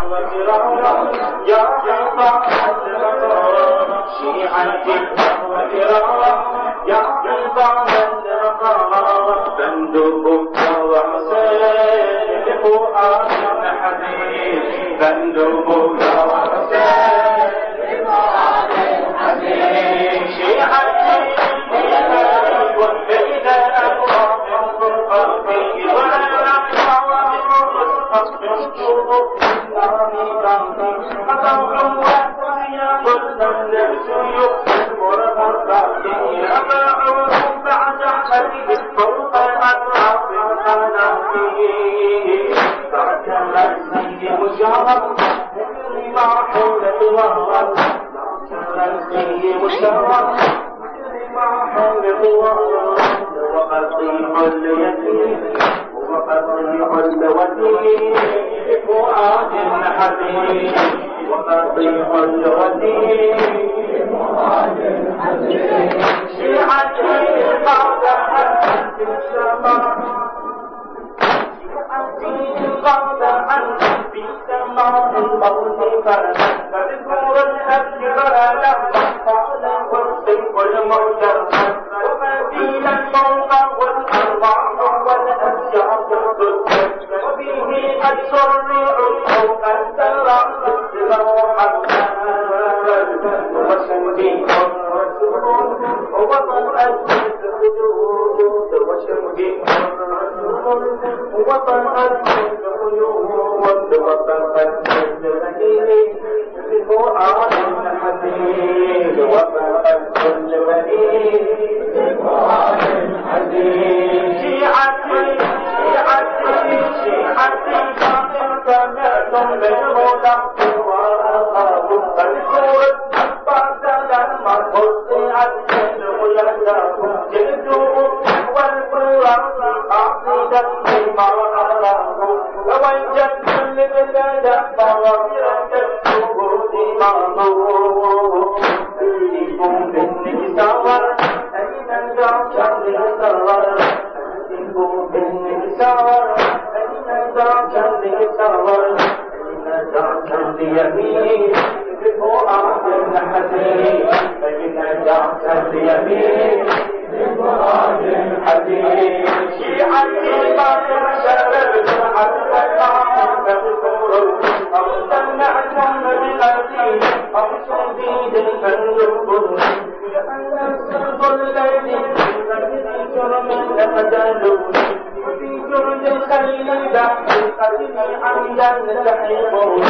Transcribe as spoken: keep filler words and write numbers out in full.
وكرام يا حفاظ الرقاب شيعتي وكرام يا حفاظ الرقاب بندقك وحسين لفؤاد الحبيب بندقك وحسين لفؤاد الحبيب شيعتي وإذا أقرأ القلب ولا وقطيع الوديع فؤاد حبيب وقطيع الوديع فؤاد حبيب شيعتي قد حدثت السماء شيعتي قد حدثت بالسماء الموت فاذكر الأكبر لما قال والسيف والموجر ومدين الموت والأرواح والأشجار وفيه الشريع فوق السراء محمد وشمدي الرسول وطن الخدود وشمدي الرسول وطن الخدود وطن الجميل بفؤاد الحبيب وطن الجميل بفؤاد الحبيب شيعتي شيعتي شيعتي سمعتم بالهدى وأخاكم فالسورة بعد لما قطعت الغلة جلدوا والقرآن عقيدا بما أراهم ووجدت البلاد فغفرت الشهود معظوم فيكم بالنساء أين الجعشر للسرر فيكم بالنساء أين الجعشر للسرر أين الجعشر ليمين بفؤاد الحبيب أين الجعشر ليمين بفؤاد الحبيب شيعتي باطل شباب حتى العالم تذكروا أو سمعتم بقلبي أو شديد فليقل لأن السرط الذي في جرم لأجلوا وفي جرد الخليل دعي قتلي عمدا تحيقوا